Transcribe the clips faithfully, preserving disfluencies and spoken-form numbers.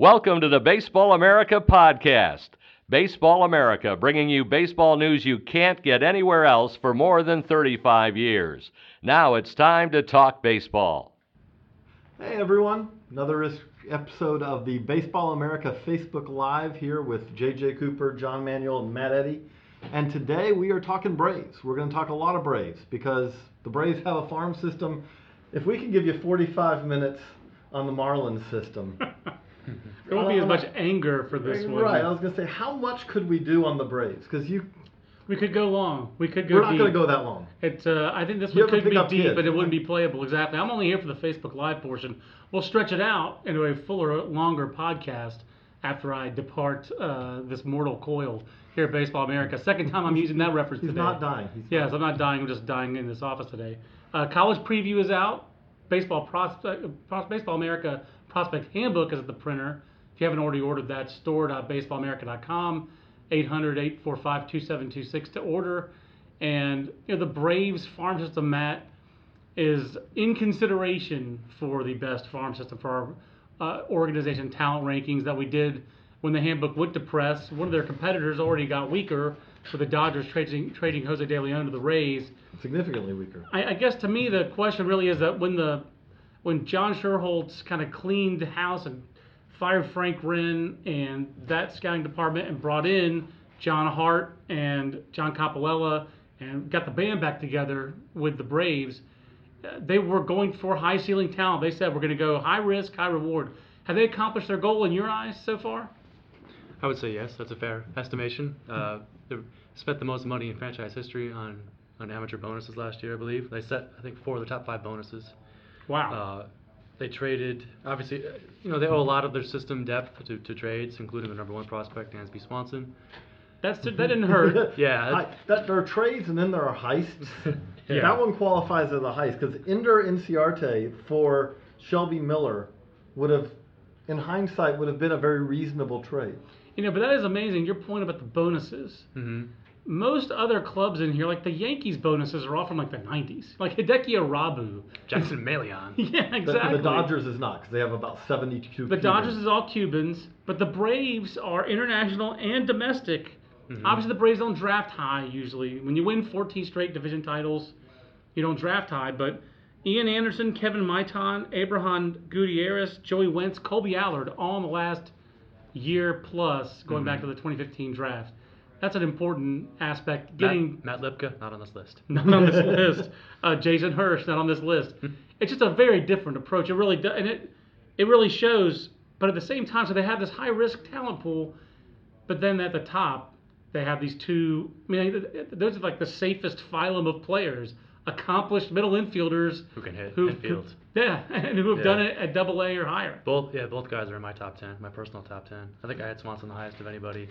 Welcome to the Baseball America podcast. Baseball America, bringing you baseball news you can't get anywhere else for more than thirty-five years. Now it's time to talk baseball. Hey everyone, another episode of the Baseball America Facebook Live here with J J Cooper, John Manuel, and Matt Eddy. And today we are talking Braves. We're going to talk a lot of Braves because the Braves have a farm system. If we can give you forty-five minutes on the Marlins system. There won't be as much anger for this one. Right, I was going to say, how much could we do on the Braves? Because you... We could go long. We could go We're not deep. going to go that long. It, uh, I think this You one ever could pick be up deep, kids? but it wouldn't be playable. Exactly. I'm only here for the Facebook Live portion. We'll stretch it out into a fuller, longer podcast after I depart uh, this mortal coil here at Baseball America. Second time I'm using that reference He's today. not dying. He's Yes, not. I'm not dying. I'm just dying in this office today. Uh, college preview is out. Baseball prospect, Pros- Baseball America Prospect Handbook is at the printer. If you haven't already ordered that, store dot baseball america dot com, eight hundred, eight four five, two seven two six to order. And you know the Braves farm system, Matt, is in consideration for the best farm system for our uh, organization talent rankings that we did when the handbook went to press. One of their competitors already got weaker with the Dodgers trading trading Jose De Leon to the Rays. Significantly weaker. I, I guess to me the question really is that when the when John Sherholtz kind of cleaned house and fired Frank Wren and that scouting department and brought in John Hart and John Coppolella and got the band back together with the Braves, uh, they were going for high ceiling talent. They said we're going to go high risk, high reward. Have they accomplished their goal in your eyes so far? I would say yes. That's a fair estimation. Uh, they spent the most money in franchise history on, on amateur bonuses last year, I believe. They set, I think, four of the top five bonuses. Wow. Uh, they traded, obviously, uh, you know, they owe a lot of their system depth to, to trades, including the number one prospect, Dansby Swanson. That's that didn't hurt. Yeah. I, that, there are trades and then there are heists. Yeah. That one qualifies as a heist because Ender Inciarte for Shelby Miller would have, in hindsight, would have been a very reasonable trade. You know, but that is amazing. Your point about the bonuses. Mm-hmm. Most other clubs in here, like the Yankees bonuses, are all from like the nineties. Like Hideki Arabu. Jackson Melion. Yeah, The- exactly. The, Dodgers is not because they have about seventy-two. The Dodgers is all Cubans, but the Braves are international and domestic. Mhm. Obviously, the Braves don't draft high usually. When you win fourteen straight division titles, you don't draft high. But Ian Anderson, Kevin Maitan, Abraham Gutierrez, Joey Wentz, Colby Allard, all in the last year plus, going Mhm. back to the twenty fifteen draft. That's an important aspect. Getting Matt, Matt Lipka, not on this list. not on this list. Uh, Jason Hirsch, not on this list. It's just a very different approach. It really does, and it it really shows. But at the same time, so they have this high risk talent pool, but then at the top they have these two. I mean, those are like the safest phylum of players, accomplished middle infielders Who can hit who, infield. yeah, and who have Yeah. done it at Double A or higher. Both, yeah, both guys are in my top ten, my personal top ten. I think I had Swanson the highest of anybody.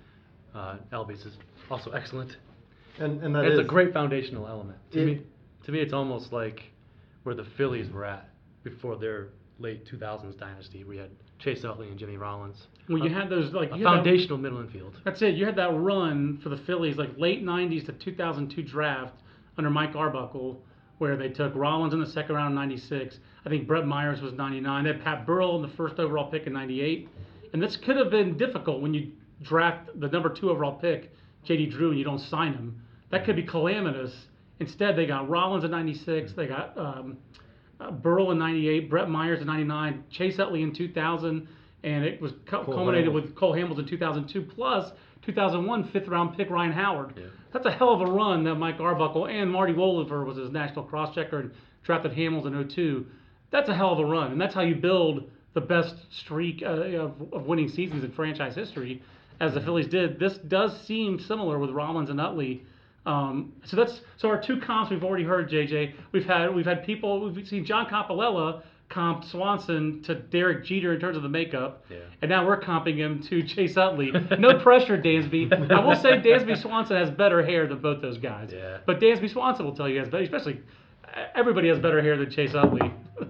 Uh, Elby's is also excellent. and and that It's is a great foundational element. To It- me, to me, it's almost like where the Phillies were at before their late two thousands dynasty. We had Chase Utley and Jimmy Rollins. When you A- had those like a you had that- foundational middle infield. That's it. You had that run for the Phillies, like late nineties to two thousand two draft under Mike Arbuckle, where they took Rollins in the second round in ninety-six. I think Brett Myers was ninety-nine. They had Pat Burrell in the first overall pick in ninety-eight. And this could have been difficult when you draft the number two overall pick, J D Drew, and you don't sign him. That could be calamitous. Instead, they got Rollins in ninety-six. They got um, uh, Burrell in ninety-eight, Brett Myers in ninety-nine, Chase Utley in two thousand, and it was cu- Cole culminated Hamels. with Cole Hamels in two thousand two, plus two thousand one fifth round pick Ryan Howard. Yeah. That's a hell of a run that Mike Arbuckle and Marty Woliver was his national cross-checker and drafted Hamels in oh two. That's a hell of a run, and that's how you build the best streak uh, of, of winning seasons in franchise history, as the Phillies did. This does seem similar with Rollins and Utley. Um, so that's so our two comps we've already heard, J J. We've had we've had people we've seen John Coppolella comp Swanson to Derek Jeter in terms of the makeup, Yeah. and now we're comping him to Chase Utley. No pressure, Dansby. I will say Dansby Swanson has better hair than both those guys. Yeah. But Dansby Swanson will tell you he has better, especially everybody has better hair than Chase Utley.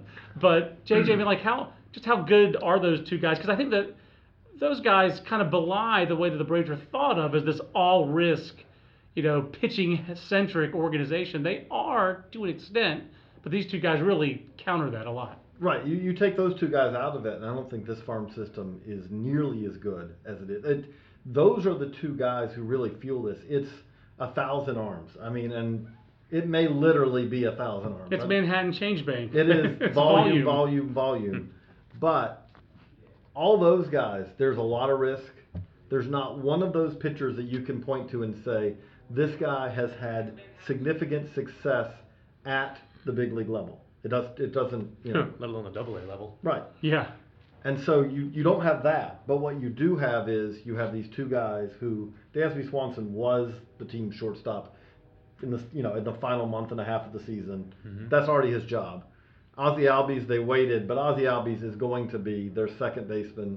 But J J, I mean, like how just how good are those two guys? Because I think that those guys kind of belie the way that the Braves are thought of as this all risk, you know, pitching centric organization. They are to an extent, but these two guys really counter that a lot. Right. You, you take those two guys out of it, and I don't think this farm system is nearly as good as it is. It, those are the two guys who really fuel this. It's a thousand arms. I mean, and it may literally be a thousand arms. It's I- Manhattan Change Bank. It is It's volume, volume, volume. But all those guys, there's a lot of risk. There's not one of those pitchers that you can point to and say, this guy has had significant success at the big league level. It does. It doesn't. You know. Let alone the double A level. Right. Yeah. And so you, you don't have that, but what you do have is you have these two guys who Dansby Swanson was the team's shortstop in the you know in the final month and a half of the season. Mhm. That's already his job. Ozzie Albies, they waited, but Ozzie Albies is going to be their second baseman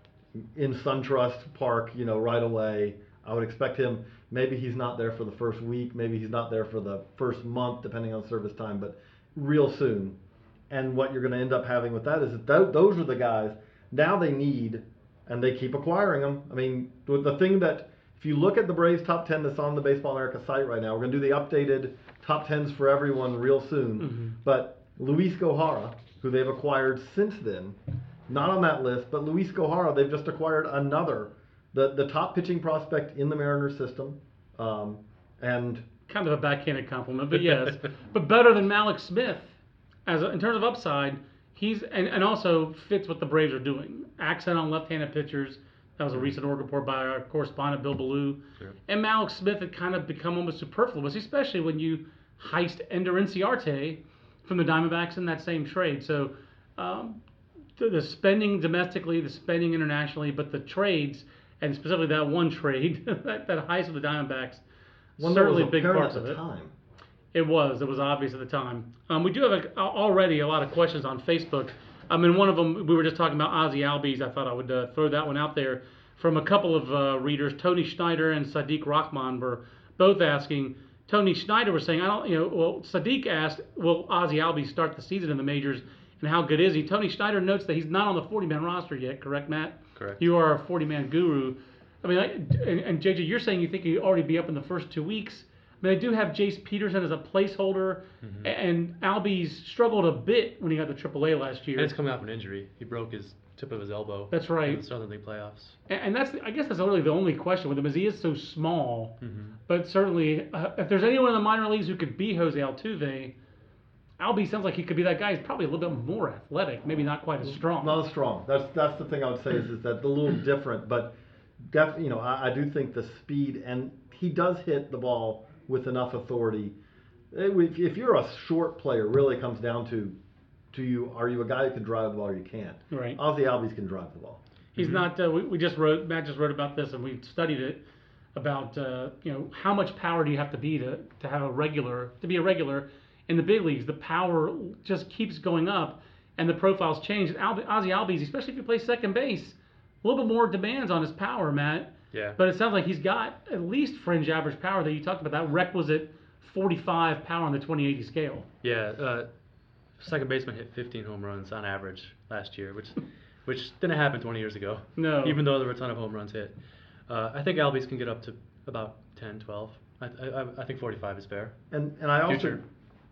in SunTrust Park, you know, right away. I would expect him. Maybe he's not there for the first week. Maybe he's not there for the first month, depending on service time, but real soon. And what you're going to end up having with that is that th- those are the guys now they need, and they keep acquiring them. I mean, with the thing that if you look at the Braves top ten that's on the Baseball America site right now, we're going to do the updated top tens for everyone real soon. Mm-hmm. But Luis Gohara, who they've acquired since then, not on that list, but Luis Gohara, they've just acquired another, the the top pitching prospect in the Mariners system, um, and Kind of a backhanded compliment, but yes. But better than Malik Smith. As a, in terms of upside, he's and, and also fits what the Braves are doing. Accent on left-handed pitchers. That was a recent org report by our correspondent Bill Ballou. Sure. And Malik Smith had kind of become almost superfluous, especially when you heist Ender Inciarte from the Diamondbacks in that same trade. So um, the, the spending domestically, the spending internationally, but the trades, and specifically that one trade, that, that heist of the Diamondbacks, one that certainly was big apparent parts at of the it. time. It was. It was obvious at the time. Um, we do have a, already a lot of questions on Facebook. I mean, one of them, we were just talking about Ozzie Albies. I thought I would uh, throw that one out there from a couple of uh, readers. Tony Schneider and Sadiq Rahman were both asking. Tony Schneider was saying, I don't, you know, well, Sadiq asked, will Ozzie Albies start the season in the majors, and how good is he? Tony Schneider notes that he's not on the forty-man roster yet, correct, Matt? Correct. You are a forty-man guru. I mean, like, and, and J J, you're saying you think he'd already be up in the first two weeks. I mean, they do have Jace Peterson as a placeholder, Mhm. and Albies struggled a bit when he got to triple A last year. And it's coming off an injury. He broke his tip of his elbow. That's right. In the Southern League playoffs. And, and that's, I guess, that's really the only question with him is he is so small. Mhm. But certainly, uh, if there's anyone in the minor leagues who could be Jose Altuve, Albies sounds like he could be that guy. He's probably a little bit more athletic, maybe not quite as strong. Not as strong. That's that's the thing I would say is, is that a little different, but def, you know I, I do think the speed, and he does hit the ball with enough authority. If, if you're a short player, really comes down to, to you, are you a guy who can drive the ball or you can't? Right. Ozzie Albies can drive the ball. He's not. Uh, we, we just wrote. Matt just wrote about this, and we studied it about uh, you know how much power do you have to be to, to have a regular to be a regular in the big leagues. The power just keeps going up, and the profiles change. And Albi, Ozzie Albies, especially if you play second base, a little bit more demands on his power, Matt. Yeah. But it sounds like he's got at least fringe average power that you talked about. That requisite forty-five power on the twenty eighty scale. Yeah. Uh, second baseman hit fifteen home runs on average last year, which which didn't happen twenty years ago. No. Even though there were a ton of home runs hit. Uh, I think Albies can get up to about ten, twelve. I, I, I think forty-five is fair. And and I also, Future.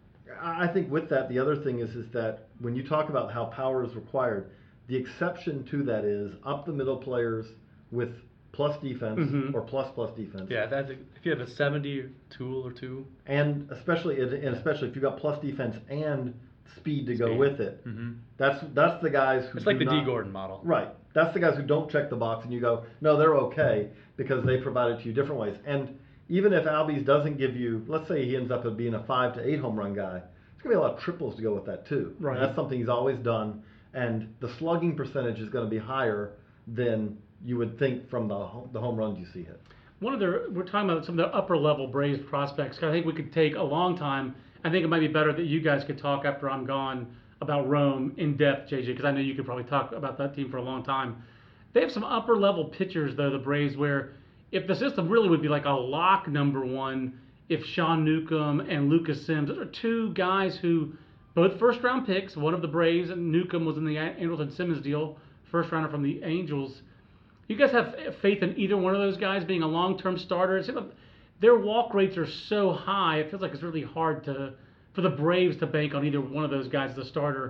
I think with that, the other thing is is that when you talk about how power is required, the exception to that is up the middle players with plus defense Mhm. or plus plus defense. Yeah, that's, if you have a seventy tool or two. And especially and especially if you got plus defense and speed to go Speed. with it. Mm-hmm. That's that's the guys who It's like do the D not- Gordon model. Right. That's the guys who don't check the box and you go, no, they're okay because they provide it to you different ways. And even if Albies doesn't give you, let's say he ends up being a five to eight home run guy, there's gonna be a lot of triples to go with that too. Right. And that's something he's always done. And the slugging percentage is going to be higher than you would think from the ho- the home runs you see hit. One of the we're talking about some of the upper level Braves prospects. 'Cause I think we could take a long time. I think it might be better that you guys could talk after I'm gone about Rome in depth, J J, because I know you could probably talk about that team for a long time. They have some upper level pitchers though, the Braves, where if the system really would be like a lock number one, if Sean Newcomb and Lucas Sims, those are two guys who both first round picks. One of the Braves, and Newcomb was in the Andrelton Simmons deal, first rounder from the Angels. You guys have faith in either one of those guys being a long-term starter? It seems like their walk rates are so high. It feels like it's really hard to for the Braves to bank on either one of those guys as a starter.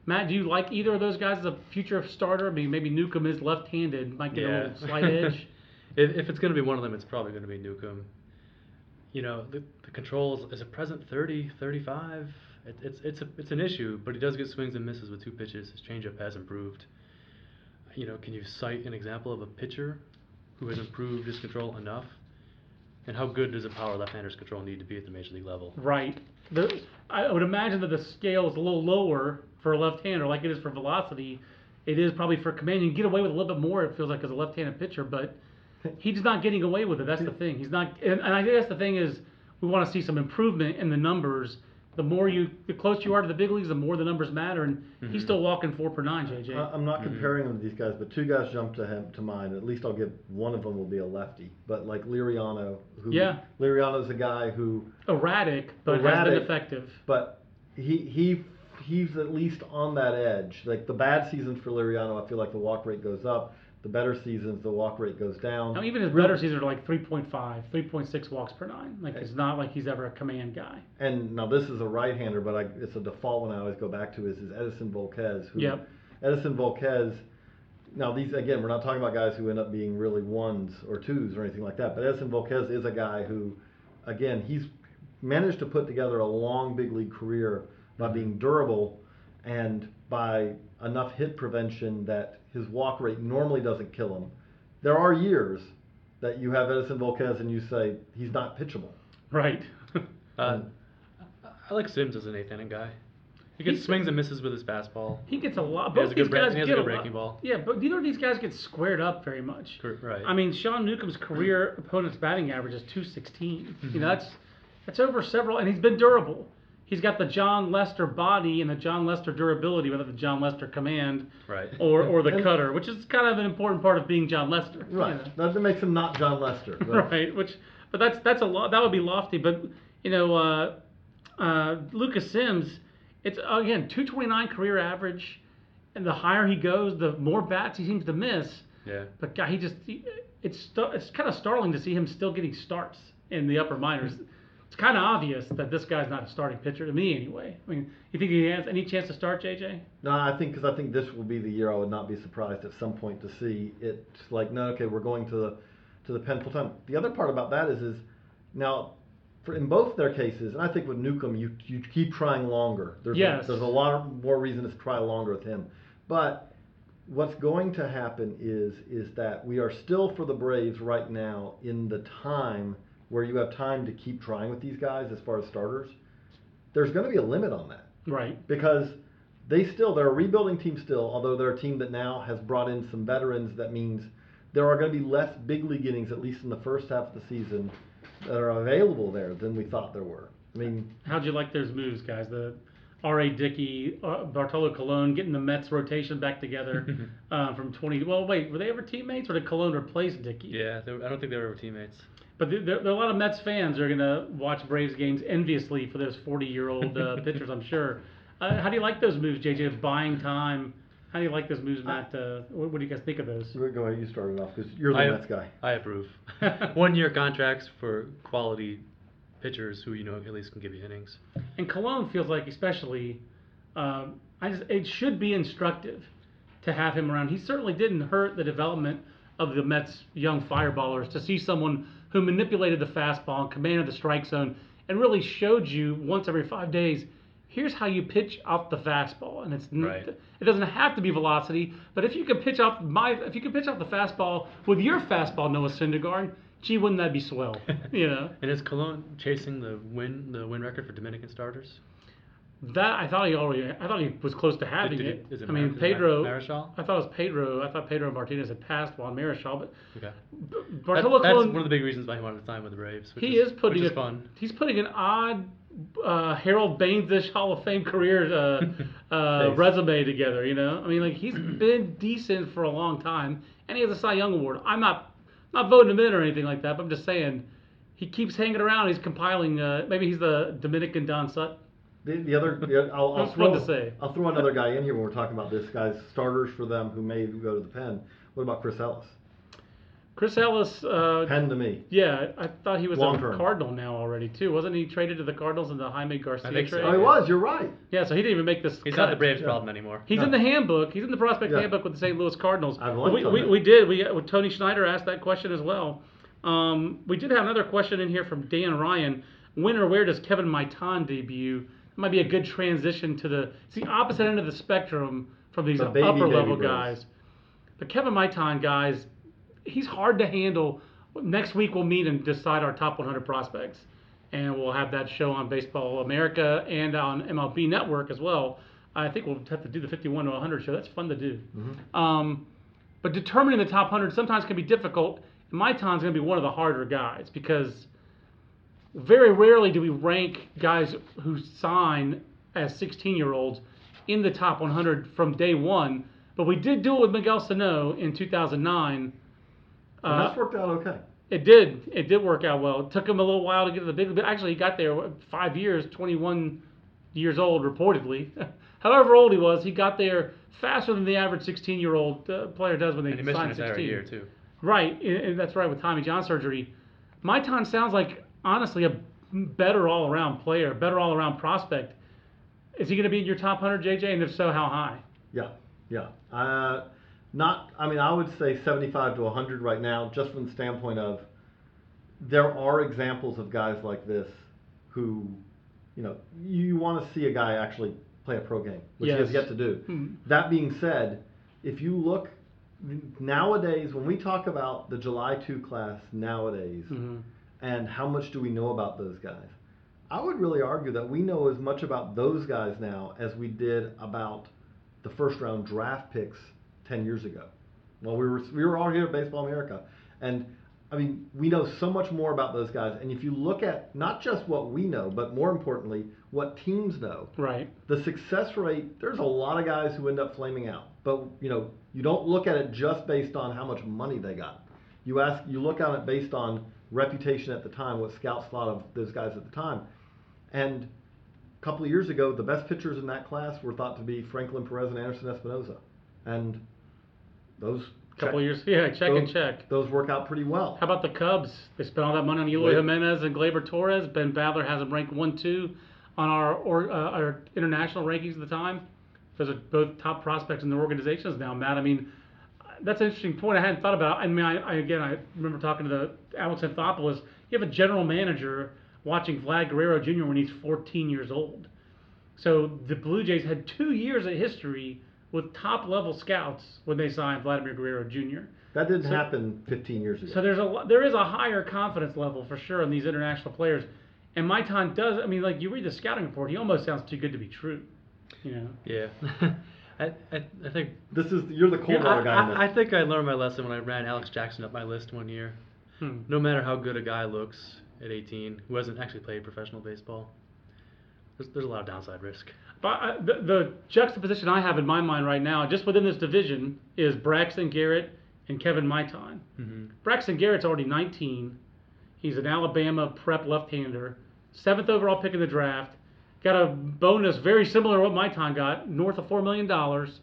Matt, do you like either of those guys as a future starter? I mean, maybe Newcomb is left-handed, might get a Yeah. little slight edge. if, if it's going to be one of them, it's probably going to be Newcomb. You know, the, the controls, is it present thirty, thirty-five? It, it's it's a, it's an issue, but he does get swings and misses with two pitches. His changeup has improved. You know, can you cite an example of a pitcher who has improved his control enough? And how good does a power left-hander's control need to be at the major league level? Right. The, I would imagine that the scale is a little lower for a left-hander, like it is for velocity. It is probably for command. You can get away with a little bit more, it feels like, as a left-handed pitcher, but he's not getting away with it. That's the thing. He's not, and, and I guess the thing is, we want to see some improvement in the numbers. The more you, the closer you are to the big leagues, the more the numbers matter. And Mhm. he's still walking four per nine, J J. I- I'm not comparing them to these guys, but two guys jump to him to mind. At least I'll give one of them will be a lefty. But like Liriano, who Yeah. Liriano's a guy who, Erratic, but has Erratic. been effective. but he he he's at least on that edge. Like the bad seasons for Liriano, I feel like the walk rate goes up. The better seasons, the walk rate goes down. Now, even his Real- better seasons are like three point five, three point six walks per nine. Like, it's not like he's ever a command guy. And now this is a right-hander, but I, it's a default one I always go back to is, is Edison Volquez. Who, Yep. Edison Volquez. Now these again, we're not talking about guys who end up being really ones or twos or anything like that. But Edison Volquez is a guy who, again, he's managed to put together a long big league career by being durable and by enough hit prevention that his walk rate normally doesn't kill him. There are years that you have Edison Volquez and you say he's not pitchable. Right. Uh, I like Sims as an eighth inning guy. He gets He's- swings and misses with his fastball. He gets a lot. He has Both a good these break- guys he has a get good a breaking lot. ball. Yeah, but neither of these guys get squared up very much. Cor- right. I mean, Sean Newcomb's career opponent's batting average is two sixteen. Mm-hmm. You know, that's that's over several, and he's been durable. He's got the John Lester body and the John Lester durability, without the John Lester command, Right. or or the And- cutter, which is kind of an important part of being John Lester. you Right. know. That makes him not John Lester. but- Right, which, but that's that's a lot. That would be lofty. But you know, uh, uh, Lucas Sims, it's again two twenty-nine career average, and the higher he goes, the more bats he seems to miss. Yeah. But God, he just he, it's stu- it's kind of startling to see him still getting starts in the upper minors. It's kind of obvious that this guy's not a starting pitcher to me anyway. I mean, you think he has any chance to start, J J? No, I think because I think this will be the year I would not be surprised at some point to see it like no, okay, we're going to the to the pen full time. The other part about that is is now for in both their cases, and I think with Newcomb, you you keep trying longer. There's Yes. a, there's a lot of more reason to try longer with him, but what's going to happen is is that we are still for the Braves right now in the time where you have time to keep trying with these guys as far as starters. There's going to be a limit on that. Right. Because they still, they're a rebuilding team still, although they're a team that now has brought in some veterans. That means there are going to be less big league innings, at least in the first half of the season, that are available there than we thought there were. I mean, How'd you like those moves, guys? The R A. Dickey, uh, Bartolo Colon getting the Mets rotation back together uh, from twenty. Well, wait, were they ever teammates, or did Colon replace Dickey? Yeah. They were, I don't think they were ever teammates. But there, there are a lot of Mets fans who are going to watch Braves games enviously for those forty-year-old uh, pitchers, I'm sure. Uh, how do you like those moves, J J, of buying time? How do you like those moves, Matt? Uh, what, what do you guys think of those? go ahead, you started off because you're the I, Mets guy. I approve. One year contracts for quality pitchers who you know at least can give you innings. And Cologne feels like, especially, um, I just it should be instructive to have him around. He certainly didn't hurt the development of the Mets' young fireballers to see someone who manipulated the fastball and commanded the strike zone and really showed you once every five days, here's how you pitch off the fastball. And it's n- Right. it doesn't have to be velocity, but if you could pitch off my if you could pitch off the fastball with your fastball, Noah Syndergaard, gee, wouldn't that be swell? You know. And is Cologne chasing the win the win record for Dominican starters? That I thought he already. I thought he was close to having Did- did it. he- is it I mean, Mar- is it Pedro. Mar- Marichal? I thought it was Pedro. I thought Pedro Martinez had passed Juan Marichal, but Okay. B- That, Bartolo that's Colon. one of the big reasons why he wanted to sign with the Braves. Which he is, is putting which is a- fun. He's putting an odd uh, Harold Baines-ish Hall of Fame career uh, uh, Face. resume together. You know, I mean, like he's been decent for a long time, and he has a Cy Young award. I'm not not voting him in or anything like that, but I'm just saying he keeps hanging around. He's compiling. Uh, maybe he's the Dominican Don Sutton. The, the other, the, I'll, I'll That's throw, fun to say. I'll throw another guy in here when we're talking about this guy's starters for them who may go to the pen. What about Chris Ellis? Chris Ellis, uh, Pen to me. yeah, I thought he was Long a term. Cardinal now already too. Wasn't he traded to the Cardinals in the Jaime Garcia I think so. trade? Oh, he was. You're right. Yeah, so he didn't even make this. He's cut. not the Braves' Yeah. problem anymore. He's No. in the handbook. He's in the prospect Yeah. handbook with the Saint Louis Cardinals. I've But liked we, him. we, we did. We got, Tony Schneider asked that question as well. Um, we did have another question in here from Dan Ryan. When or where does Kevin Maitan debut? That might be a good transition to the it's the opposite end of the spectrum from these The upper baby, baby level Braves. guys. The Kevin Maitan guys, he's hard to handle. Next week we'll meet and decide our top one hundred prospects, and we'll have that show on Baseball America and on M L B Network as well. I think we'll have to do the fifty-one to one hundred show. That's fun to do. Mm-hmm. Um, but determining the top one hundred sometimes can be difficult. Maitan's going to be one of the harder guys because very rarely do we rank guys who sign as sixteen-year-olds in the top one hundred from day one. But we did do it with Miguel Sano in two thousand nine. And Uh, that's worked out okay. it did. It did work out well. It took him a little while to get to the big league. But actually, he got there what, five years, twenty-one years old, reportedly. However old he was, he got there faster than the average sixteen-year-old uh, player does when they And he missed an sign entire sixteen. year too. Right, and and that's right with Tommy John surgery. Maitan sounds like, honestly, a better all-around player, better all-around prospect. Is he going to be in your top one hundred, J J? And if so, how high? Yeah, yeah. Uh, not. I mean, I would say seventy-five to one hundred right now, just from the standpoint of there are examples of guys like this who, you know, you want to see a guy actually play a pro game, which he has Yes. yet to do. Hmm. That being said, if you look nowadays, when we talk about the July two class nowadays, Mhm. and how much do we know about those guys? I would really argue that we know as much about those guys now as we did about the first round draft picks ten years ago. Well, we were we were all here at Baseball America, and I mean we know so much more about those guys. And if you look at not just what we know, but more importantly, what teams know, Right. the success rate. There's a lot of guys who end up flaming out, but you know you don't look at it just based on how much money they got. You ask, you look at it based on reputation at the time, what scouts thought of those guys at the time. And a couple of years ago, the best pitchers in that class were thought to be Franklin Perez and Anderson Espinoza. And those Couple check- years, yeah, check those, and check. Those work out pretty well. How about the Cubs? They spent all that money on Eloy Wait. Jimenez and Gleyber Torres. Ben Badler has them ranked one, two on our or, uh, our international rankings at the time. Those are both top prospects in their organizations now, Matt. I mean, that's an interesting point. I hadn't thought about. I mean, I, I again, I remember talking to the Alex Anthopoulos. You have a general manager watching Vlad Guerrero Junior when he's fourteen years old. So the Blue Jays had two years of history with top level scouts when they signed Vladimir Guerrero Junior That didn't So- happen fifteen years ago. So there's a lo- there is a higher confidence level for sure in these international players, and Maitan does. I mean, like you read the scouting report, he almost sounds too good to be true. You know. Yeah. I, I I think this is you're the cold Yeah, water guy in this. I, I, I think I learned my lesson when I ran Alex Jackson up my list one year. Hmm. No matter how good a guy looks at eighteen, who hasn't actually played professional baseball, there's, there's a lot of downside risk. But uh, the, the juxtaposition I have in my mind right now, just within this division, is Braxton Garrett and Kevin Maitan. Mm-hmm. Braxton Garrett's already nineteen. He's an Alabama prep left-hander, seventh overall pick in the draft. Got a bonus very similar to what Maitan got, north of four million dollars.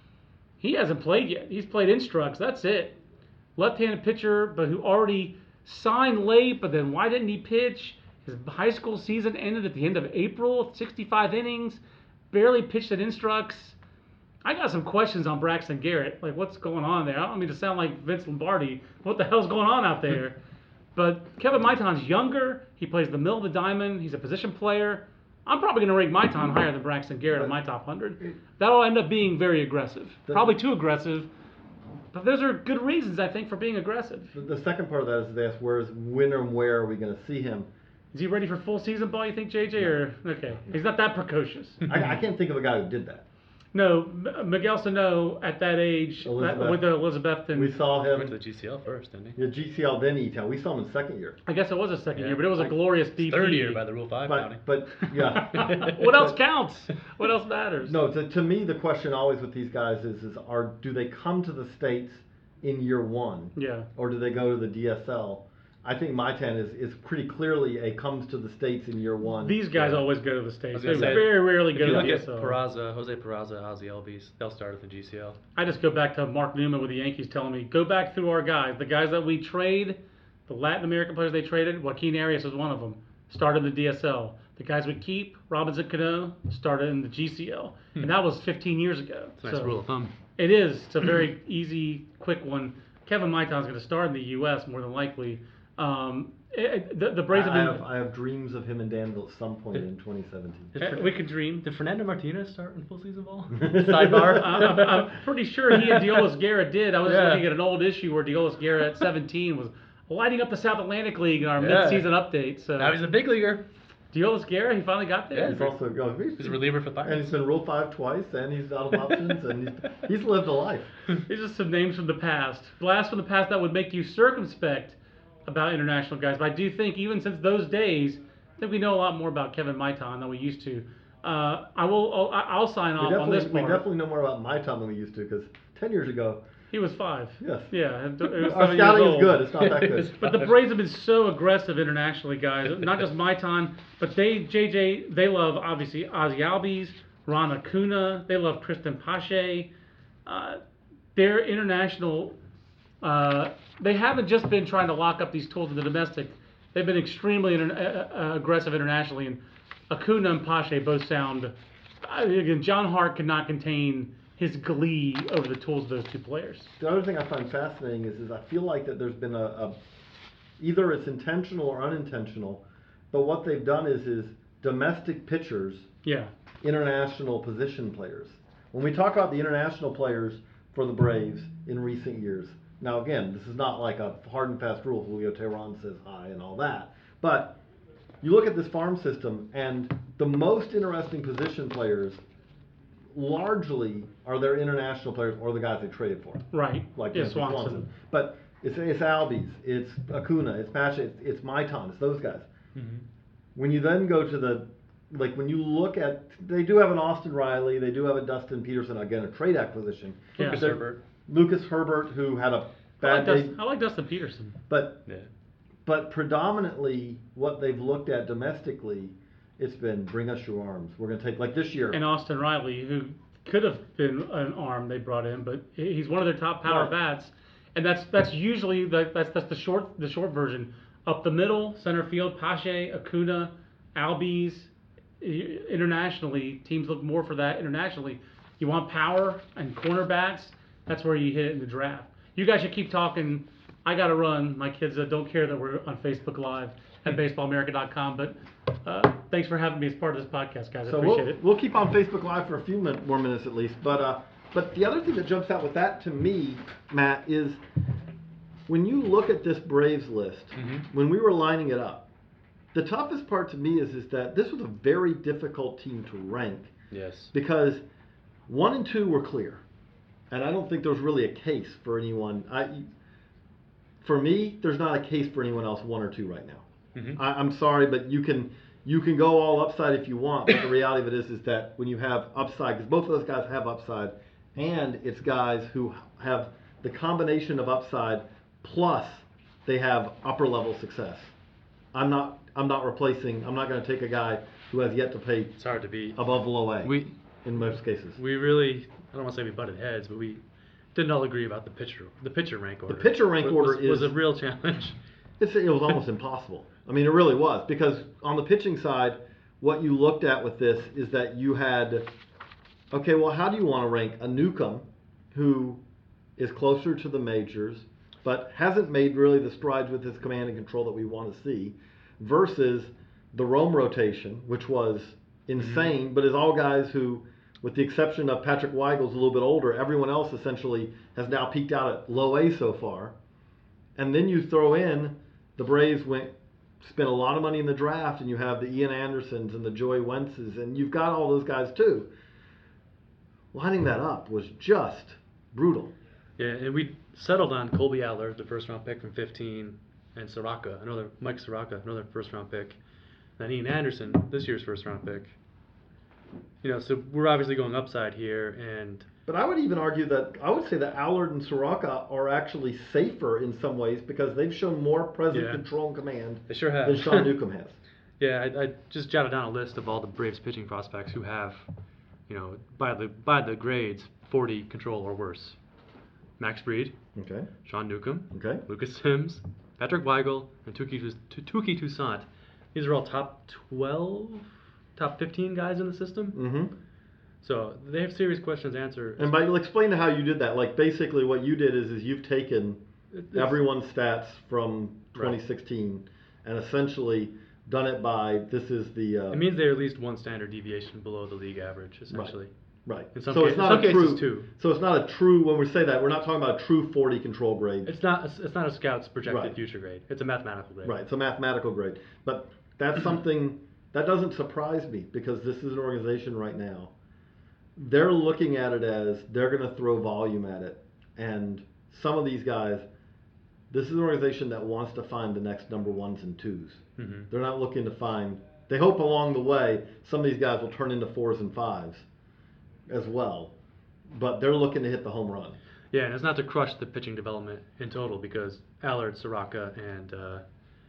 He hasn't played yet. He's played instructs. That's it. Left-handed pitcher, but who already signed late, but then why didn't he pitch? His high school season ended at the end of April, sixty-five innings, barely pitched at instructs. I got some questions on Braxton Garrett. Like, what's going on there? I don't mean to sound like Vince Lombardi. What the hell's going on out there? But Kevin Maitan's younger. He plays the middle of the diamond. He's a position player. I'm probably going to rank Maitan higher than Braxton Garrett in my top one hundred. That'll end up being very aggressive. Probably too aggressive. But those are good reasons, I think, for being aggressive. The, the second part of that is they ask where's when and where are we going to see him? Is he ready for full season ball, you think, J J? Or okay, he's not that precocious. I, I can't think of a guy who did that. No, M- Miguel Sano at that age that, Elizabeth. with the Elizabethton. We saw He went to the him G C L first, didn't he? in G C L, then E-Town. We saw him in second year. I guess it was a second Yeah. year, but it was a Like- glorious B P. Third year by the Rule Five county. But, but yeah. What else counts? What else matters? No, to, to me, the question always with these guys is, is are do they come to the States in year one? Yeah. Or do they go to the D S L? I think Maitan is, is pretty clearly a comes to the States in year one. These guys Yeah. always go to the I States. was They gonna say, very rarely if go you to look the at D S L. Peraza, Jose Peraza, Ozzy Albies, they'll start at the G C L. I just go back to Mark Newman with the Yankees telling me, go back through our guys. The guys that we trade, the Latin American players they traded, Joaquin Arias was one of them, started in the D S L. The guys we keep, Robinson Cano, started in the G C L. Hmm. And that was fifteen years ago. It's a nice So rule of thumb. It is. It's a very easy, quick one. Kevin Maitan's going to start in the U S more than likely. Um, it, it- the, the Braves I, I have have been. I have dreams of him in Danville at some point in twenty seventeen. Did eh, Fer- we could dream. Did Fernando Martinez start in full season ball? Sidebar. I'm, I'm, I'm pretty sure he and Deolis Garrett did. I was just Yeah. looking at an old issue where Deolis Garrett at seventeen was lighting up the South Atlantic League in our Yeah. mid-season update. So Now he's a big leaguer. Deolis Garrett, he finally got there. Yeah, He's also oh, he's, He's a reliever for the and he's Pirates. been Rule Five twice, and he's out of options, and he's, he's lived a life. These are some names from the past. Blasts from the past that would make you circumspect about international guys. But I do think even since those days, I think we know a lot more about Kevin Maitan than we used to. Uh, I will. I'll, I'll sign We off on definitely, this we part. definitely know more about my time than we used to, because ten years ago, He was five. yes. Yeah. It, it was Our seven scouting years is good. old. It's not that good. But the Braves have been so aggressive internationally, guys. Not just Maitan, but they, J J, they love obviously Ozzy Albies, Ron Acuna. They love Tristan Pache. Uh, they're international. Uh, they haven't just been trying to lock up these tools in the domestic. They've been extremely inter- uh, uh, aggressive internationally. And Acuna and Pache both sound. Uh, again, John Hart cannot contain his glee over the tools of those two players. The other thing I find fascinating is, is I feel like that there's been a, a either it's intentional or unintentional, but what they've done is is domestic pitchers, Yeah. international position players. When we talk about the international players for the Braves in recent years, now again, this is not like a hard and fast rule. Julio Teheran says hi and all that, but you look at this farm system, and the most interesting position players largely are their international players or the guys they traded for. Right. Like yeah, Anthony Swanson. Swanson. But it's it's Albies, it's Acuna, it's Pache, it's, it's Maitan, it's those guys. Mhm. When you then go to the, like when you look at, they do have an Austin Riley, they do have a Dustin Peterson, again a trade acquisition. Yeah. Lucas They're- Herbert. Lucas Herbert, who had a I like, bad day, Dustin, I like Dustin Peterson. but Yeah. but predominantly what they've looked at domestically, it's been bring us your arms. We're going to take, like this year. And Austin Riley, who could have been an arm they brought in, but he- he's one of their top power Right. bats, and that's that's usually the, that's that's the short the short version. Up the middle, center field, Pache, Acuna, Albies. I- Internationally, teams look more for that. Internationally, you want power and cornerbacks. That's where you hit it in the draft. You guys should keep talking. I got to run. My kids uh, don't care that we're on Facebook Live at baseball america dot com. But uh, thanks for having me as part of this podcast, guys. I So appreciate we'll, it. we'll keep on Facebook Live for a few min- more minutes at least. But uh, but the other thing that jumps out with that to me, Matt, is when you look at this Braves list, Mhm. when we were lining it up, the toughest part to me is is that this was a very difficult team to rank Yes. because one and two were clear, and I don't think there's really a case for anyone. I, for me, there's not a case for anyone else one or two right now. Mhm. I, I'm sorry, but you can you can go all upside if you want. But the reality of it is, is that when you have upside, because both of those guys have upside, and it's guys who have the combination of upside plus they have upper level success. I'm not I'm not replacing. I'm not going to take a guy who has yet to play It's hard to beat. above low A. We in most cases. we really, I don't want to say we butted heads, but we didn't all agree about the pitcher the pitcher rank order. pitcher rank was, order was, was is- a real challenge. It's, it was almost impossible. I mean, it really was, because on the pitching side, what you looked at with this is that you had, okay, well, how do you want to rank a Newcomb, who is closer to the majors, but hasn't made really the strides with his command and control that we want to see, versus the Rome rotation, which was insane, mm-hmm. but is all guys who, with the exception of Patrick Weigel's a little bit older, everyone else essentially has now peaked out at low A so far. And then you throw in, the Braves went spent a lot of money in the draft, and you have the Ian Andersons and the Joey Wentzes, and you've got all those guys too. Lining that up was just brutal. Yeah, and we settled on Colby Aller, the first round pick from fifteen, and Soraka, another Mike Soraka, another first round pick. Then Ian Anderson, this year's first round pick. You know, so we're obviously going upside here, and But I would even argue that I would say that Allard and Soraka are actually safer in some ways because they've shown more present Yeah. control and command They sure have. than Sean Newcomb has. Yeah, I, I just jotted down a list of all the Braves pitching prospects who have, you know, by the by the grades, forty control or worse. Max Fried, Okay. Sean Newcomb, Okay. Lucas Sims, Patrick Weigel, and Tuki, Tu- Tuki Toussaint. These are all top twelve, top fifteen guys in the system. Mm-hmm. So they have serious questions to answer. And by explain how you did that. Like basically, what you did is is you've taken It's- everyone's stats from Right. twenty sixteen and essentially done it by this is the. Uh, It means they're at least one standard deviation below the league average, essentially. Right. In some so ca- it's in not some a cases, true. too. So it's not a true. When we say that, we're not talking about a true forty control grade. It's not. It's not a scout's projected Right. future grade. It's a mathematical grade. Right. It's a mathematical grade. But that's something that doesn't surprise me because this is an organization right now. They're looking at it as they're going to throw volume at it, and some of these guys. This is an organization that wants to find the next number ones and twos. Mm-hmm. They're not looking to find. They hope along the way some of these guys will turn into fours and fives as well, but they're looking to hit the home run. Yeah, and it's not to crush the pitching development in total because Allard, Soraka, and uh,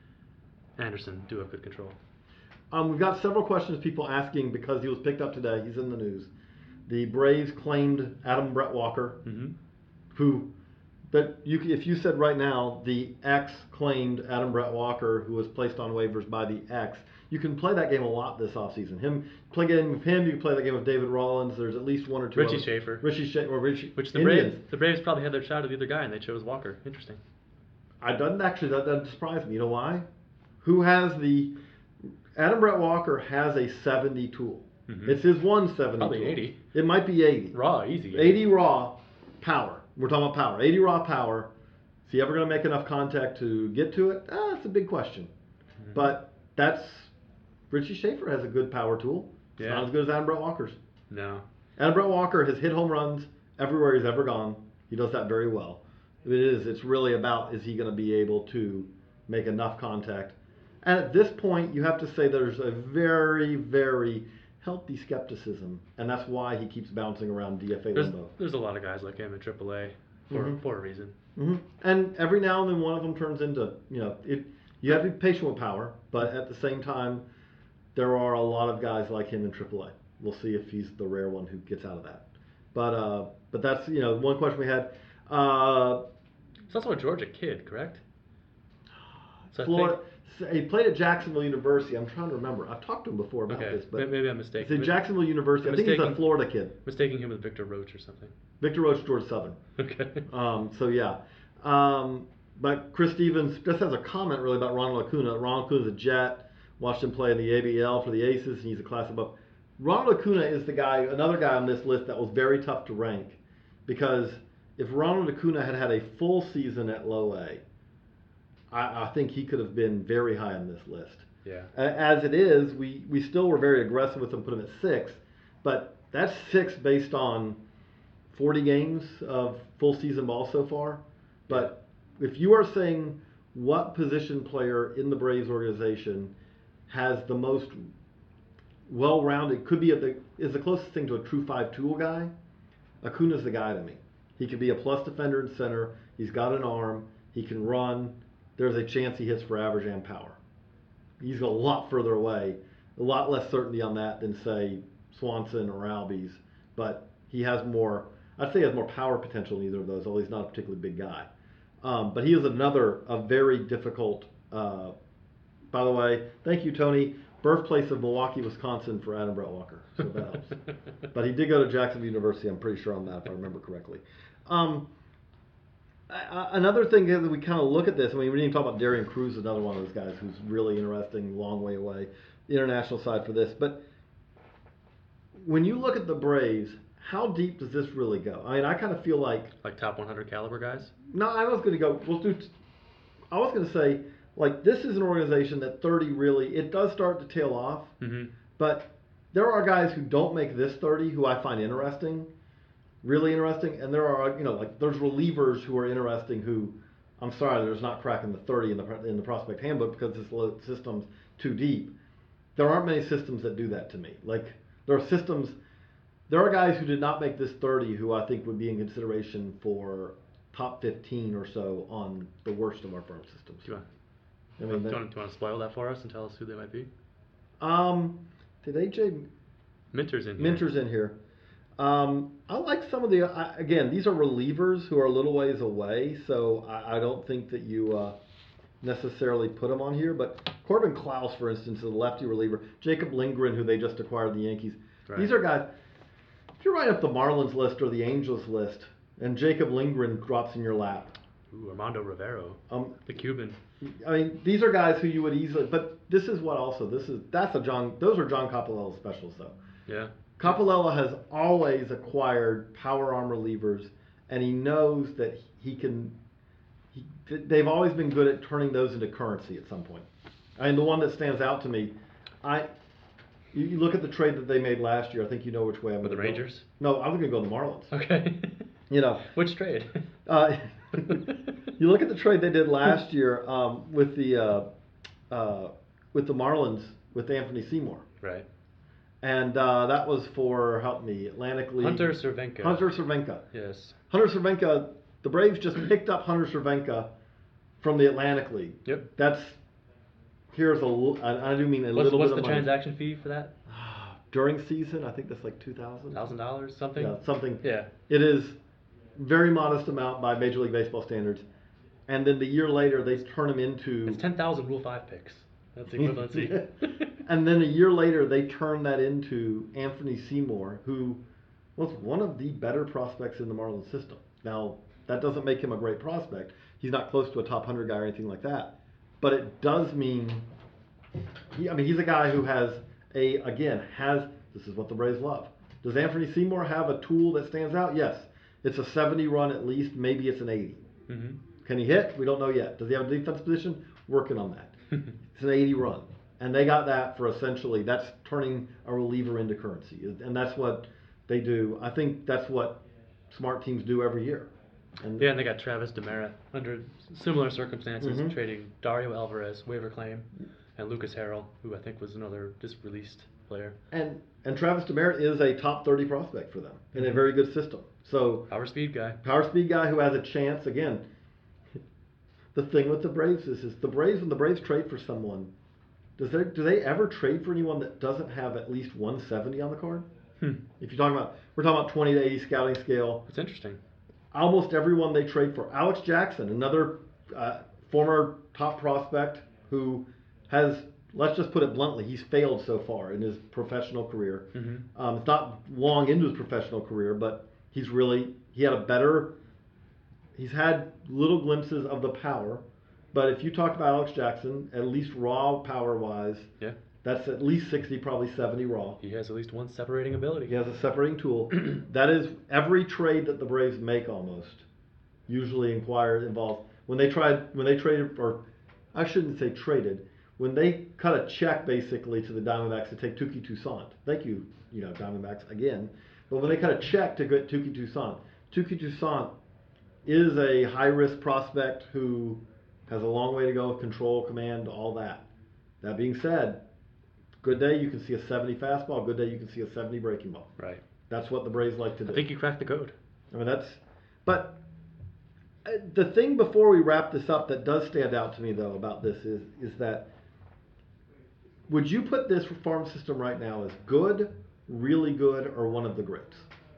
Anderson do have good control. Um, we've got several questions, people asking because he was picked up today. He's in the news. The Braves claimed Adam Brett Walker, Mm-hmm. who that you if you said right now the X claimed Adam Brett Walker, who was placed on waivers by the X. You can play that game a lot this offseason. Him play a game with him. You can play that game with David Rollins. There's at least one or two. Richie others. Schaefer. Richie Schaefer. Or Richie. Which the Indians. Braves, the Braves probably had their shot at the other guy, and they chose Walker. Interesting. I doesn't actually that doesn't surprise me. You know why? Who has the Adam Brett Walker has a seventy tool. Mhm. It's his one seventy Probably tool. eighty. It might be eighty. Raw, easy. eighty raw power. We're talking about power. eighty raw power. Is he ever going to make enough contact to get to it? Ah, that's a big question. Mhm. But that's Richie Schaefer has a good power tool. It's Yeah. not as good as Adam Brett Walker's. No. Adam Brett Walker has hit home runs everywhere he's ever gone. He does that very well. It is. It's really about is he going to be able to make enough contact. And at this point, you have to say there's a very, very healthy skepticism, and that's why he keeps bouncing around D F A There's, limbo. there's a lot of guys like him in triple A for, Mhm. for a reason. hmm And every now and then, one of them turns into you know it. You have to be patient with power, but at the same time, there are a lot of guys like him in triple A. We'll see if he's the rare one who gets out of that. But uh, but that's you know one question we had. Uh, He's also a Georgia kid, correct? So I Florida. He played at Jacksonville University. I'm trying to remember. I've talked to him before think, about okay, this, but maybe I'm it's mistaken. at Jacksonville University. I think he's a mistaken- Florida kid. Mistaking him with Victor Roach or something. Victor Roach, Georgia Southern. Okay. Um, so yeah. Um, but Chris Stevens just has a comment really about Ronald Acuna. Ronald Acuna's a Jet. Watched him play in the A B L for the Aces, and he's a class above. Ronald Acuna is the guy, another guy on this list that was very tough to rank, because if Ronald Acuna had had a full season at Low A, I, I think he could have been very high on this list. Yeah. A- As it is, we, we still were very aggressive with him, put him at six, but that's six based on forty games of full season ball so far. But if you are saying what position player in the Braves organization has the most well-rounded, could be at the is the closest thing to a true five tool guy, Acuna's the guy to me. He could be a plus defender in center. He's got an arm. He can run. There's a chance he hits for average and power. He's a lot further away, a lot less certainty on that than say Swanson or Albies, but he has more. I'd say he has more power potential than either of those, although he's not a particularly big guy. Um, but he is another a very difficult. Uh, by the way, thank you, Tony. Birthplace of Milwaukee, Wisconsin for Adam Brett Walker, so that helps. But he did go to Jacksonville University. I'm pretty sure on that, if I remember correctly. Um, I, another thing is that we kind of look at this. I mean, we didn't talk about Darian Cruz, another one of those guys who's really interesting, long way away, the international side for this. But when you look at the Braves, how deep does this really go? I mean, I kind of feel like Like top one hundred caliber guys? no, I was going to go. We'll do. I was going to say like this is an organization that thirty really it does start to tail off, Mm-hmm. but there are guys who don't make this thirty who I find interesting, really interesting, and there are you know like there's relievers who are interesting who I'm sorry there's not cracking the thirty in the in the prospect handbook because this lo- system's too deep. There aren't many systems that do that to me. Like there are systems. there are guys who did not make this thirty who I think would be in consideration for top fifteen or so on the worst of our farm systems. Do you want, I mean, do you that- want, do you want to spoil that for us and tell us who they might be? Um, did A J Minter's in here. Minter's in here? Um, I like some of the, I, again, these are relievers who are a little ways away, so I, I don't think that you uh, necessarily put them on here. But Corbin Klaus, for instance, is a lefty reliever. Jacob Lindgren, who they just acquired the Yankees. Right. These are guys, if you write up the Marlins list or the Angels list, and Jacob Lindgren drops in your lap, Ooh, Armando Rivero, um, the Cuban. I mean, these are guys who you would easily, but this is what also, this is, that's a John, those are John Coppolella specials though. Yeah. Coppolella has always acquired power arm relievers, and he knows that he can, he, they've always been good at turning those into currency at some point. I mean, the one that stands out to me, I, you, you look at the trade that they made last year, I think you know which way I'm With going the to go. Rangers? No, I'm going to go the Marlins. Okay. You know. Which trade? Uh, you look at the trade they did last year um, with the uh, uh, with the Marlins with Anthony Seymour, Right. and uh, that was for, help me, Atlantic League. Hunter Cervenka. Hunter Cervenka. Yes. Hunter Cervenka. The Braves just picked up Hunter Cervenka from the Atlantic League. Yep. That's here's a l- I I do mean a What's, little what's bit the of money. transaction fee for that? During season, I think that's like two thousand. Thousand dollars, something. Yeah, something. Yeah. It is very modest amount by Major League Baseball standards, and then the year later they turn him into. It's ten thousand Rule Five picks. That's the equivalency. And then a year later they turn that into Anthony Seymour, who was one of the better prospects in the Marlins system. Now that doesn't make him a great prospect. He's not close to a top hundred guy or anything like that, but it does mean. He, I mean, he's a guy who has a again has this is what the Braves love. Does Anthony Seymour have a tool that stands out? Yes. It's a seventy run at least, maybe it's an eighty. Mm-hmm. Can he hit? We don't know yet. Does he have a defense position? Working on that. It's an eighty run. And they got that for essentially, that's turning a reliever into currency. And that's what they do. I think that's what smart teams do every year. And Yeah, and they got Travis Demerit under similar circumstances, Mhm. trading Dario Alvarez, waiver claim, and Lucas Harrell, who I think was another just released player. and, and Travis Demerit is a top thirty prospect for them in a very good system. So Power speed guy. power speed guy who has a chance. Again, the thing with the Braves is, is the Braves, when the Braves trade for someone, does they do they ever trade for anyone that doesn't have at least one seventy on the card? Hmm. If you're talking about, we're talking about twenty to eighty scouting scale. It's interesting. Almost everyone they trade for. Alex Jackson, another uh, former top prospect who has, let's just put it bluntly, he's failed so far in his professional career. Mm-hmm. Um, it's not long into his professional career, but he's really, he had a better, he's had little glimpses of the power. But if you talk about Alex Jackson, at least raw power-wise, Yeah. that's at least sixty, probably seventy raw. He has at least one separating ability. He has a separating tool. That is every trade that the Braves make almost usually inquire involved when they tried when they traded or I shouldn't say traded when they cut a check basically to the Diamondbacks to take Touki Toussaint. Thank you, you know Diamondbacks again. But when they cut a check to get Touki Toussaint, Touki Toussaint is a high risk prospect who has a long way to go with control, command, all that. That being said, good day you can see a seventy fastball, good day you can see a seventy breaking ball. Right. That's what the Braves like to do. I think you cracked the code. I mean, that's. But uh, the thing before we wrap this up that does stand out to me though about this is is that would you put this farm system right now as good, really good, or one of the greats?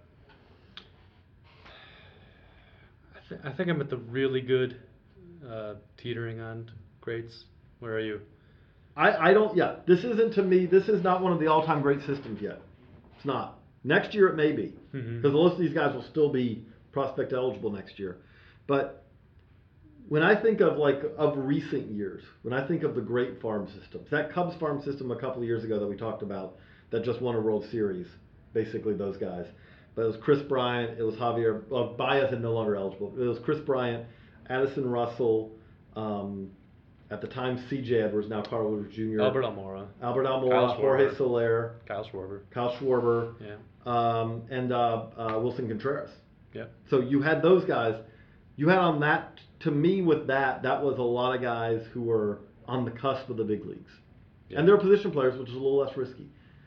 I, th- I think I'm at the really good, uh, teetering on greats. Where are you? I, I don't. Yeah, this isn't to me. This is not one of the all-time great systems yet. It's not. Next year it may be Mhm. because most of these guys will still be prospect eligible next year. But when I think of like of recent years, when I think of the great farm systems, that Cubs farm system a couple of years ago that we talked about that just won a World Series, basically those guys. But it was Chris Bryant, it was Javier. Well, Baez is no longer eligible. It was Chris Bryant, Addison Russell. Um, At the time, C J Edwards, now Carl Woodard Junior Albert Almora. Albert Kyle Almora, Jorge Schwarber. Soler, Kyle Schwarber. Kyle Schwarber, Yeah. um, and uh, uh, Wilson Contreras. Yep. So you had those guys. You had on that, to me with that, that was a lot of guys who were on the cusp of the big leagues. Yeah. And they're position players, which is a little less risky.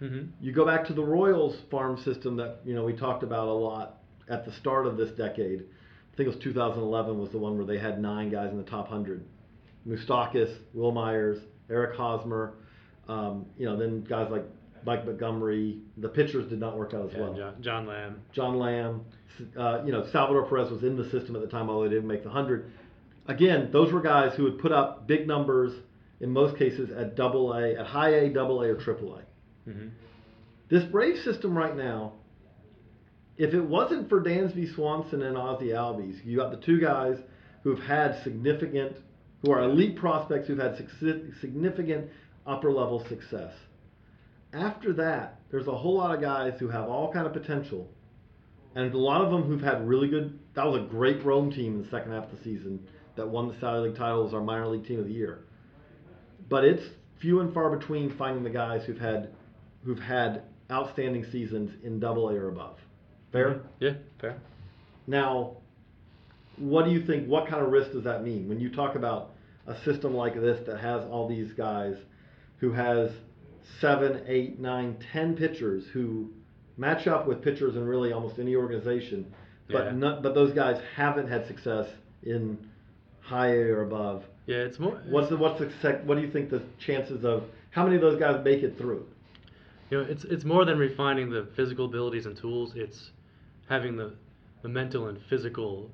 Mm-hmm. You go back to the Royals farm system that you know we talked about a lot at the start of this decade. I think it was two thousand eleven was the one where they had nine guys in the top one hundred. Moustakas, Will Myers, Eric Hosmer, um, you know, then guys like Mike Montgomery. The pitchers did not work out as Yeah, well. John, John Lamb. John Lamb, uh, you know, Salvador Perez was in the system at the time, although he didn't make the one hundred. Again, those were guys who would put up big numbers in most cases at double A, at high A, double A, or triple A. Mm-hmm. This Brave system right now, if it wasn't for Dansby Swanson and Ozzie Albies, you got the two guys who've had significant, who are elite prospects who've had significant upper level success. After that, there's a whole lot of guys who have all kind of potential, and a lot of them who've had really good. That was a great Rome team in the second half of the season that won the Saudi League title as our minor league team of the year. But it's few and far between finding the guys who've had who've had outstanding seasons in double A or above. Fair? Yeah, fair. Now, what do you think, what kind of risk does that mean? When you talk about a system like this that has all these guys who has seven, eight, nine, ten pitchers who match up with pitchers in really almost any organization, but Yeah. not, but those guys haven't had success in high A or above. Yeah, it's more. What's the what's the sec, what do you think the chances of how many of those guys make it through? You know, it's it's more than refining the physical abilities and tools. It's having the the mental and physical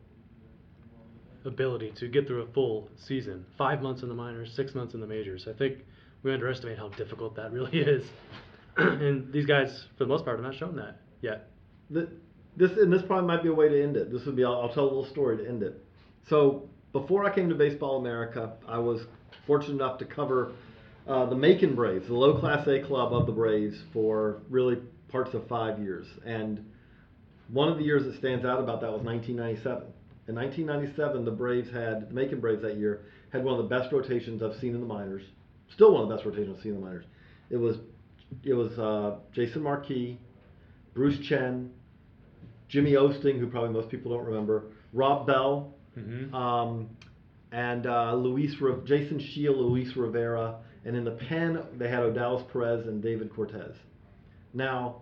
ability to get through a full season. Five months in the minors, six months in the majors. I think we underestimate how difficult that really is. And these guys, for the most part, have not shown that yet. The, this and this probably might be a way to end it. This would be I'll, I'll tell a little story to end it. So before I came to Baseball America, I was fortunate enough to cover uh, the Macon Braves, the low Class A club of the Braves, for really parts of five years. And one of the years that stands out about that was nineteen ninety-seven. In nineteen ninety-seven, the Braves had the Macon Braves that year had one of the best rotations I've seen in the minors. Still one of the best rotations I've seen in the minors. It was it was uh, Jason Marquis, Bruce Chen, Jimmy Osting, who probably most people don't remember, Rob Bell, Mm-hmm. um, and uh, Luis Re- Jason Shield, Luis Rivera, and in the pen they had Odalis Perez and David Cortez. Now,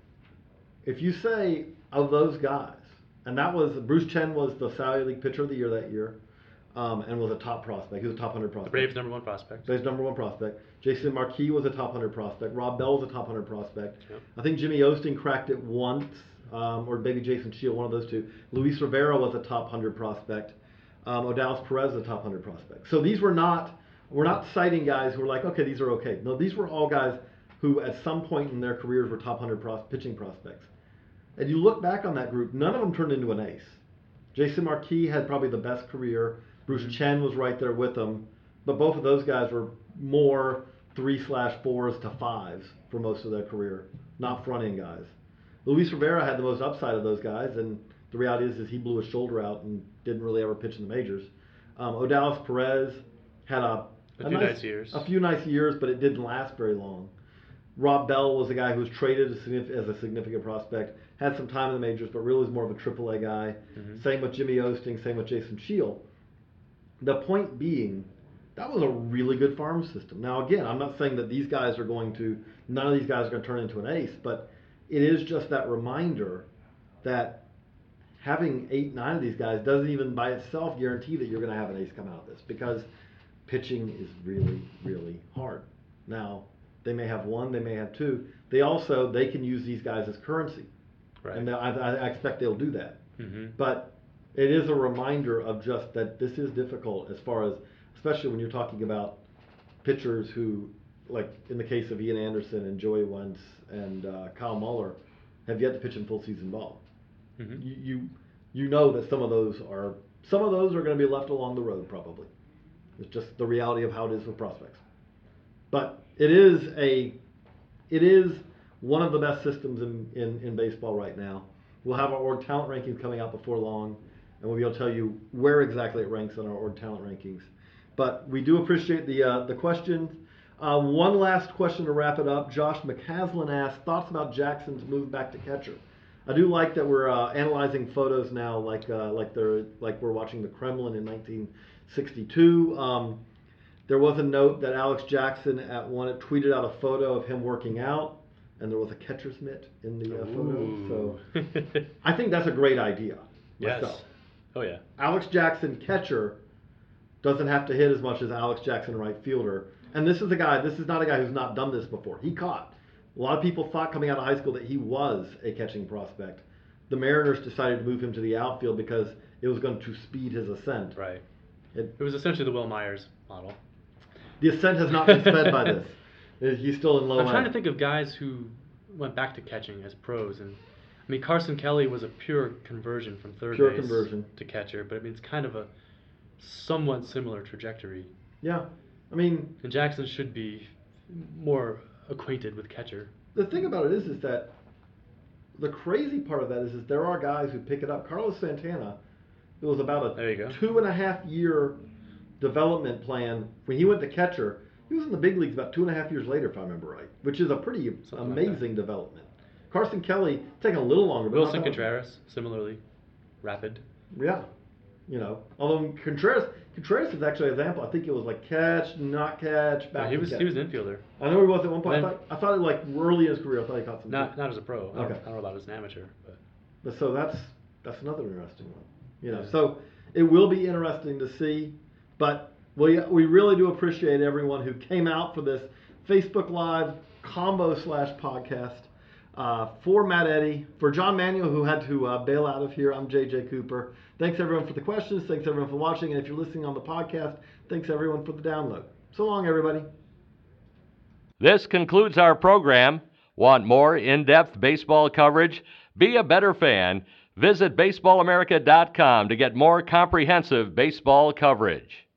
if you say of those guys, and that was Bruce Chen was the Saudi League Pitcher of the Year that year, um, and was a top prospect. He was a top one hundred The prospect. Braves' number one prospect. Braves number one prospect. Jason Marquis was a top one hundred prospect. Rob Bell was a top one hundred prospect. Yep. I think Jimmy Osting cracked it once, um, or maybe Jason Shield, one of those two. Luis Rivera was a top one hundred prospect. Um, Odalis Perez was a top one hundred prospect. So these were not, we're not citing guys who were like, okay, these are okay. No, these were all guys who at some point in their careers were top one hundred pros- pitching prospects. And you look back on that group, none of them turned into an ace. Jason Marquis had probably the best career. Bruce Chen was right there with him. But both of those guys were more three slash fours to fives for most of their career, not front end guys. Luis Rivera had the most upside of those guys, and the reality is, is he blew his shoulder out and didn't really ever pitch in the majors. Um, Odalis Perez had a, A few nice years. A few nice years, but it didn't last very long. Rob Bell was a guy who was traded as, signif- as a significant prospect, had some time in the majors, but really was more of a triple A guy. Mm-hmm. Same with Jimmy Osting, same with Jason Shield. The point being, that was a really good farm system. Now, again, I'm not saying that these guys are going to, none of these guys are going to turn into an ace, but it is just that reminder that having eight, nine of these guys doesn't even by itself guarantee that you're going to have an ace come out of this, because pitching is really, really hard. Now, they may have one, they may have two. They also, they can use these guys as currency. Right. And I, I expect they'll do that. Mm-hmm. But it is a reminder of just that this is difficult as far as, especially when you're talking about pitchers who, like in the case of Ian Anderson and Joey Wentz and uh, Kyle Muller, have yet to pitch in full season ball. Mm-hmm. You, you you know that some of those are some of those are going to be left along the road probably. It's just the reality of how it is with prospects. But it is a it is one of the best systems in, in, in baseball right now. We'll have our org talent rankings coming out before long, and we'll be able to tell you where exactly it ranks on our org talent rankings. But we do appreciate the uh, the questions. Uh, one last question to wrap it up. Josh McCaslin asked, thoughts about Jackson's move back to catcher? I do like that we're uh, analyzing photos now, like uh, like they're like we're watching the Kremlin in nineteen sixty-two. Um, there was a note that Alex Jackson at one tweeted out a photo of him working out, and there was a catcher's mitt in the uh, photo. Ooh. So I think that's a great idea. Yes. Myself. Oh yeah. Alex Jackson, catcher, doesn't have to hit as much as Alex Jackson, right fielder. And this is a guy, this is not a guy who's not done this before. He caught. A lot of people thought coming out of high school that he was a catching prospect. The Mariners decided to move him to the outfield because it was going to speed his ascent. Right. It, It was essentially the Will Myers model. the ascent has not been sped by this. Uh, He's still in low I'm trying end. to think of guys who went back to catching as pros, and I mean Carson Kelly was a pure conversion from third Pure base conversion. to catcher, but I mean it's kind of a somewhat similar trajectory. Yeah. I mean, And Jackson should be more acquainted with catcher. the thing about it is, is that the crazy part of that is, is there are guys who pick it up. Carlos Santana, it was about There you a go. two and a half year development plan. When he went to catcher, he was in the big leagues about two and a half years later, if I remember right, which is a pretty Something like amazing development. Carson Kelly taking a little longer, but Wilson not that- Contreras, similarly rapid. Yeah, you know, although Contreras, Contreras is actually an example. I think it was like catch, not catch, back. Yeah, he and was catch. he was an infielder. I know he was at one point. Then- I thought, I thought it like early in his career. I thought he caught some. Not not as a pro. I don't, Okay. I don't know about as an amateur, but But so that's that's another interesting one. You know, Yeah. so it will be interesting to see. But we we really do appreciate everyone who came out for this Facebook Live combo slash podcast. Uh, for Matt Eddy, for John Manuel, who had to uh, bail out of here, I'm J J Cooper. Thanks everyone for the questions. Thanks everyone for watching. And if you're listening on the podcast, thanks everyone for the download. So long, everybody. This concludes our program. Want more in-depth baseball coverage? Be a better fan. Visit baseball america dot com to get more comprehensive baseball coverage.